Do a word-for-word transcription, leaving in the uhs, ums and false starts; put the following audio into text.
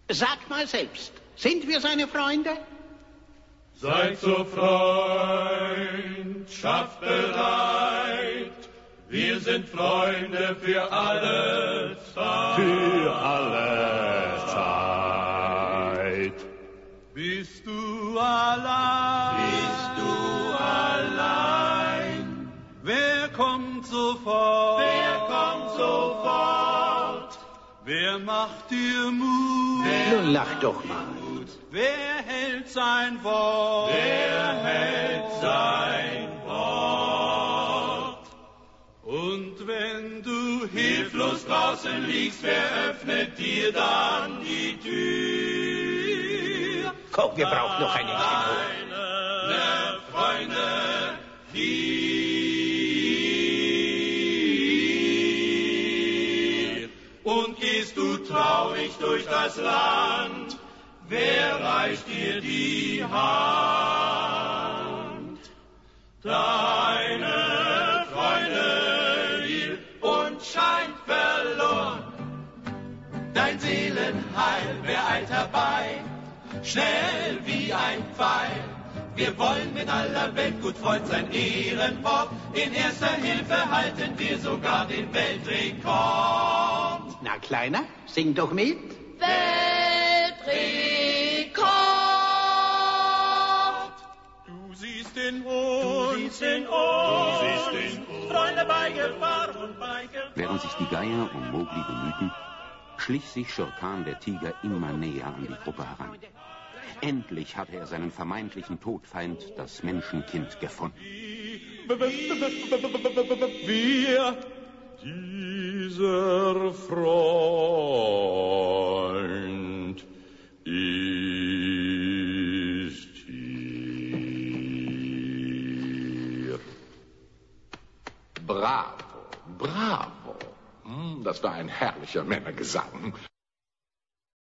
Sag mal selbst, sind wir seine Freunde? Seid zur Freundschaft bereit, wir sind Freunde für alle Zeit. Für alle Zeit. Bist du allein? Bist du allein? Wer kommt sofort? Wer kommt sofort? Wer macht dir Mut? Wer Nun lach doch mal. Wer hält sein Wort? Wer hält sein Wort? Und wenn du hilflos draußen liegst, wer öffnet dir dann die Tür? Komm, wir brauchen noch ein Instrument. Deine Freunde, hier. Und gehst du traurig durch das Land, wer reicht dir die Hand? Deine Freunde hier und scheint verloren. Dein Seelenheil, wer eilt herbei? Schnell wie ein Pfeil. Wir wollen mit aller Welt gut Freund sein, Ehrenwort. In erster Hilfe halten wir sogar den Weltrekord. Na, Kleiner, sing doch mit. Weltrekord. Du siehst in uns, du siehst in uns, du siehst in uns. Freunde bei Gefahr und bei Gefahr. Während sich die Geier um Mowgli bemühten, schlich sich Schurkan, der Tiger, immer näher an die Gruppe heran. Endlich hatte er seinen vermeintlichen Todfeind, das Menschenkind, gefunden. Wir, dieser Freund, ist hier. Bravo, bravo. Das war ein herrlicher Männergesang.